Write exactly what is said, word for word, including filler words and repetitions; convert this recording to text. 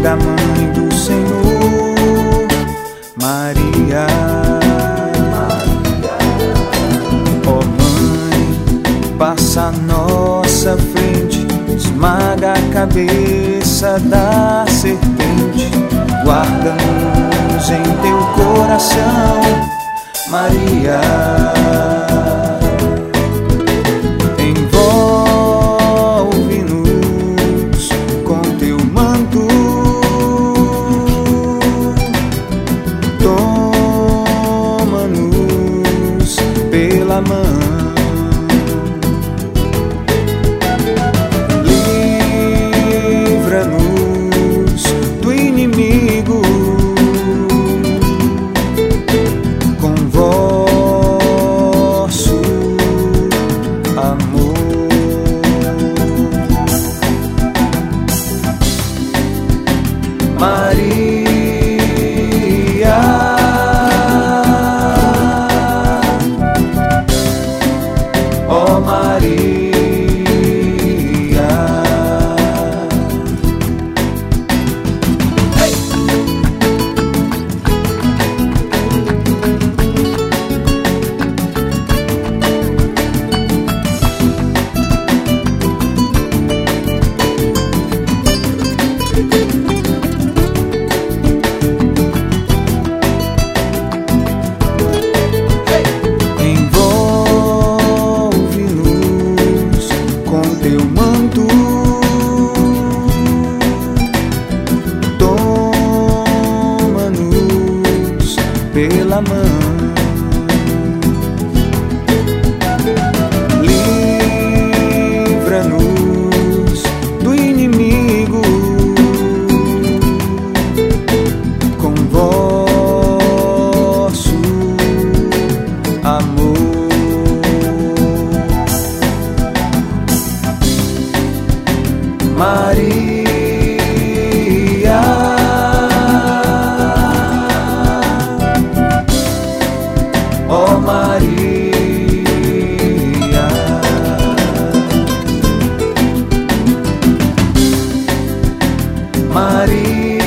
da Mãe do Senhor, Maria. Ó Mãe, passa à nossa frente, esmaga a cabeça da serpente, guarda-nos em teu coração, Maria. Envolve-nos com teu manto, toma-nos pela mão, livra-nos do inimigo com vosso amor. Maria, ó Maria, teu manto, toma-nos pela mão, livra-nos do inimigo com vosso amor. Maria, ó Maria, Maria.